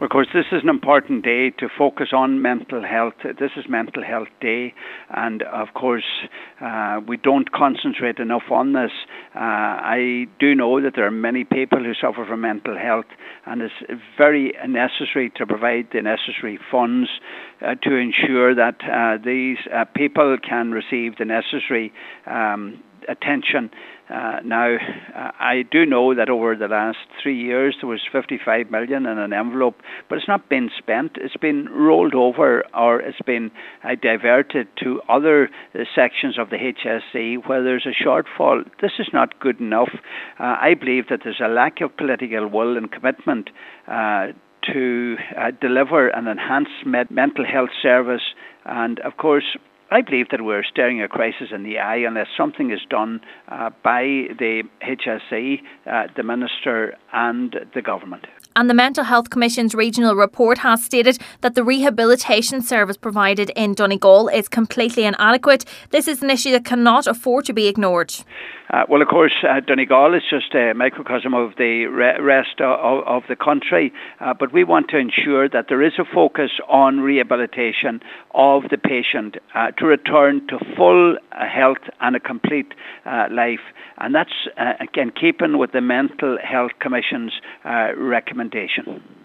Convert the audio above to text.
Of course, this is an important day to focus on mental health. This is Mental Health Day, and of course, we don't concentrate enough on this. I do know that there are many people who suffer from mental health, and it's very necessary to provide the necessary funds to ensure that these people can receive the necessary attention. Now, I do know that over the last 3 years there was 55 million in an envelope, but it's not been spent. It's been rolled over, or it's been diverted to other sections of the HSE where there's a shortfall. This is not good enough. I believe that there's a lack of political will and commitment to deliver an enhanced mental health service, and of course I believe that we're staring a crisis in the eye unless something is done by the HSE, the Minister and the Government. And the Mental Health Commission's regional report has stated that the rehabilitation service provided in Donegal is completely inadequate. This is an issue that cannot afford to be ignored. Well, of course, Donegal is just a microcosm of the rest of the country, but we want to ensure that there is a focus on rehabilitation of the patient to return to full health and a complete life. And that's, again, keeping with the Mental Health Commission's recommendation.